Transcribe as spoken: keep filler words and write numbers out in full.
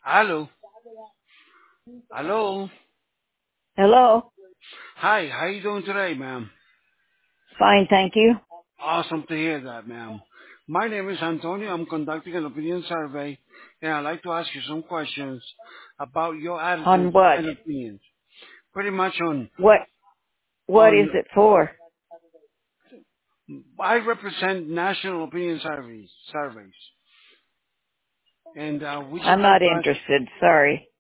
Hello. Hello. Hello. Hi, how you doing today, ma'am? Fine, thank you. Awesome to hear that, ma'am. My name is Antonio. I'm conducting an opinion survey, and I'd like to ask you some questions about your On attitudes what? and opinions. Pretty much on, What? What is on, it for? I represent national opinion surveys, surveys. And uh, we just I'm like not to ask, interested. Sorry.